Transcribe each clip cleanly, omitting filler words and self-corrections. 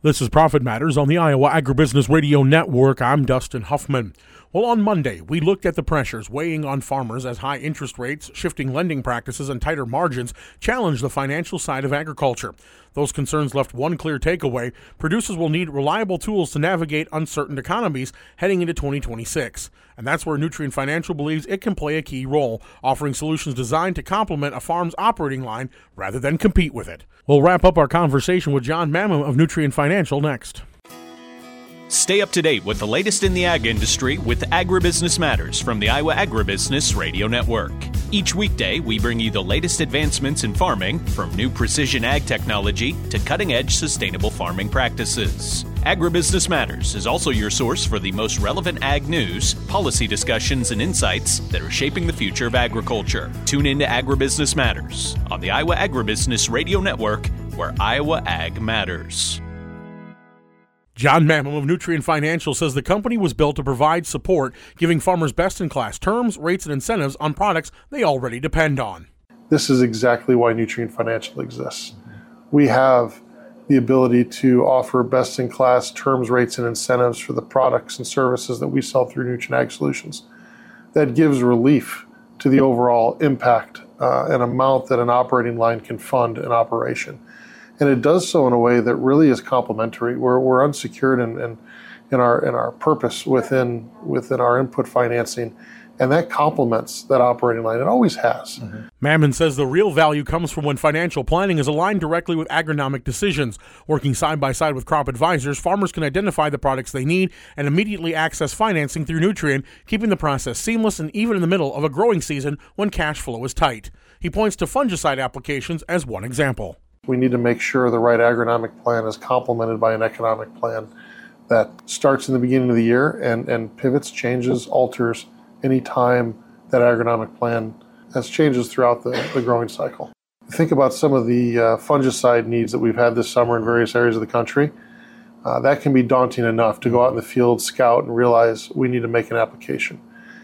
This is Profit Matters on the Iowa Agribusiness Radio Network. I'm Dustin Huffman. Well, on Monday, we looked at the pressures weighing on farmers as high interest rates, shifting lending practices, and tighter margins challenge the financial side of agriculture. Those concerns left one clear takeaway: producers will need reliable tools to navigate uncertain economies heading into 2026. And that's where Nutrien Financial believes it can play a key role, offering solutions designed to complement a farm's operating line rather than compete with it. We'll wrap up our conversation with John Mamam of Nutrien Financial next. Stay up to date with the latest in the ag industry with Agribusiness Matters from the Iowa Agribusiness Radio Network. Each weekday, we bring you the latest advancements in farming, from new precision ag technology to cutting-edge sustainable farming practices. Agribusiness Matters is also your source for the most relevant ag news, policy discussions, and insights that are shaping the future of agriculture. Tune in to Agribusiness Matters on the Iowa Agribusiness Radio Network, where Iowa Ag matters. John Mamam of Nutrien Financial says the company was built to provide support, giving farmers best-in-class terms, rates, and incentives on products they already depend on. This is exactly why Nutrien Financial exists. We have the ability to offer best-in-class terms, rates, and incentives for the products and services that we sell through Nutrien Ag Solutions. That gives relief to the overall impact and amount that an operating line can fund an operation. And it does so in a way that really is complementary. We're unsecured in our purpose within our input financing, and that complements that operating line. It always has. Mamam says the real value comes from when financial planning is aligned directly with agronomic decisions. Working side by side with crop advisors, farmers can identify the products they need and immediately access financing through Nutrien, keeping the process seamless and even in the middle of a growing season when cash flow is tight. He points to fungicide applications as one example. We need to make sure the right agronomic plan is complemented by an economic plan that starts in the beginning of the year and pivots, changes, alters any time that agronomic plan has changes throughout the growing cycle. Think about some of the fungicide needs that we've had this summer in various areas of the country. That can be daunting enough to go out in the field, scout, and realize we need to make an application.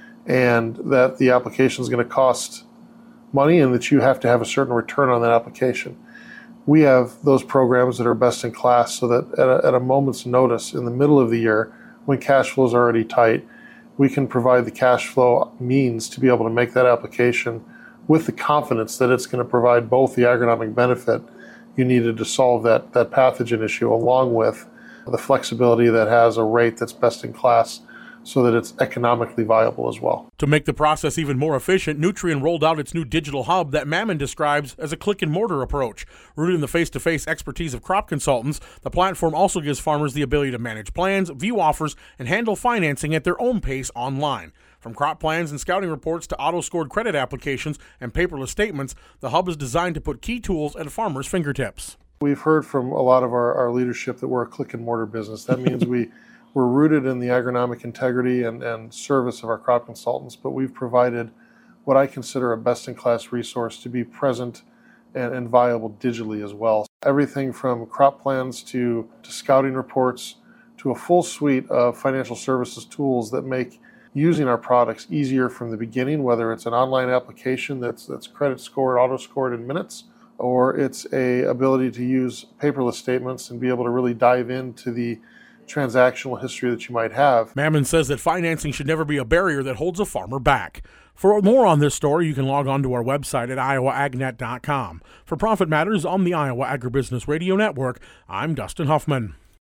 And that the application is going to cost money and that you have to have a certain return on that application. We have those programs that are best in class so that at a moment's notice in the middle of the year, when cash flow is already tight, we can provide the cash flow means to be able to make that application with the confidence that it's going to provide both the agronomic benefit you needed to solve that pathogen issue, along with the flexibility that has a rate that's best in class, so that it's economically viable as well. To make the process even more efficient, Nutrien rolled out its new digital hub that Mamam describes as a click-and-mortar approach. Rooted in the face-to-face expertise of crop consultants, the platform also gives farmers the ability to manage plans, view offers, and handle financing at their own pace online. From crop plans and scouting reports to auto-scored credit applications and paperless statements, the hub is designed to put key tools at farmers' fingertips. We've heard from a lot of our leadership that we're a click-and-mortar business. That means we're rooted in the agronomic integrity and service of our crop consultants, but we've provided what I consider a best-in-class resource to be present and viable digitally as well. Everything from crop plans to scouting reports to a full suite of financial services tools that make using our products easier from the beginning, whether it's an online application that's credit scored, auto-scored in minutes, or it's a ability to use paperless statements and be able to really dive into the transactional history that you might have. Mamam says that financing should never be a barrier that holds a farmer back. For more on this story, you can log on to our website at iowaagnet.com. For Profit Matters on the Iowa Agribusiness Radio Network, I'm Dustin Huffman.